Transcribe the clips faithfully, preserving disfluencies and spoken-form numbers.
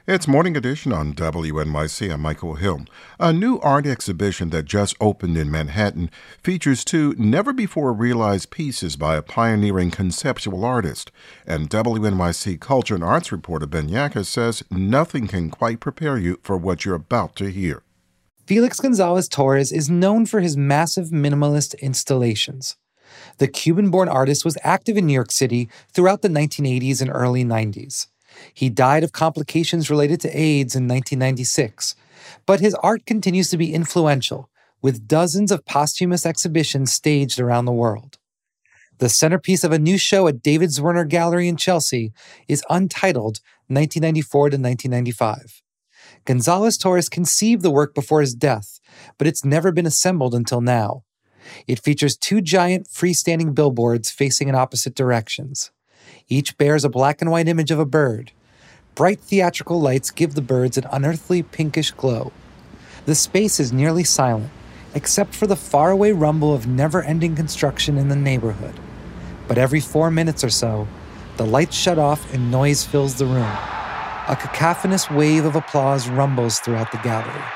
It's Morning Edition on W N Y C. I'm Michael Hill. A new art exhibition that just opened in Manhattan features two never-before-realized pieces by a pioneering conceptual artist. And W N Y C culture and arts reporter Ben Yakas says nothing can quite prepare you for what you're about to hear. Felix Gonzalez Torres is known for his massive minimalist installations. The Cuban-born artist was active in New York City throughout the nineteen eighties and early nineties. He died of complications related to AIDS in nineteen ninety-six, but his art continues to be influential, with dozens of posthumous exhibitions staged around the world. The centerpiece of a new show at David Zwirner Gallery in Chelsea is Untitled, nineteen ninety-four to nineteen ninety-five. Gonzalez Torres conceived the work before his death, but it's never been assembled until now. It features two giant freestanding billboards facing in opposite directions. Each bears a black and white image of a bird. Bright theatrical lights give the birds an unearthly pinkish glow. The space is nearly silent, except for the faraway rumble of never-ending construction in the neighborhood. But every four minutes or so, the lights shut off and noise fills the room. A cacophonous wave of applause rumbles throughout the gallery.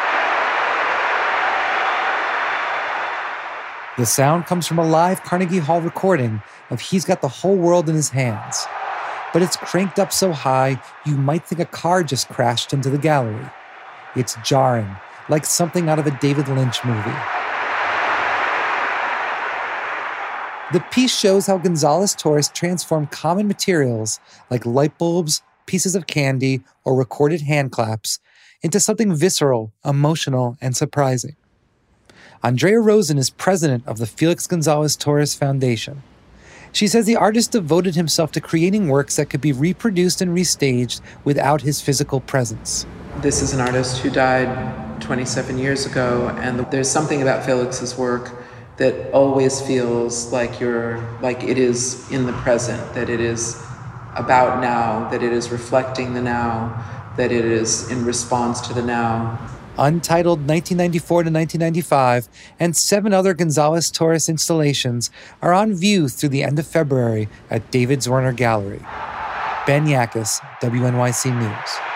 The sound comes from a live Carnegie Hall recording of He's Got the Whole World in His Hands. But it's cranked up so high, you might think a car just crashed into the gallery. It's jarring, like something out of a David Lynch movie. The piece shows how Gonzalez Torres transformed common materials like light bulbs, pieces of candy, or recorded hand claps into something visceral, emotional, and surprising. Andrea Rosen is president of the Felix Gonzalez Torres Foundation. She says the artist devoted himself to creating works that could be reproduced and restaged without his physical presence. This is an artist who died twenty-seven years ago, and there's something about Felix's work that always feels like you're, like it is in the present, that it is about now, that it is reflecting the now, that it is in response to the now. Untitled nineteen ninety-four to nineteen ninety-five, and seven other Gonzalez Torres installations are on view through the end of February at David Zwirner Gallery. Ben Yakas, W N Y C News.